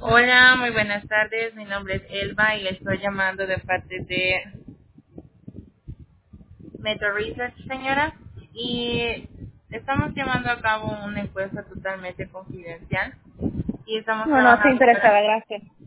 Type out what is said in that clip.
Hola, muy buenas tardes. Mi nombre es Elba y le estoy llamando de parte de Metro Research, señora. Y estamos llevando a cabo una encuesta totalmente confidencial y estamos No, no estoy trabajando interesada, para... gracias.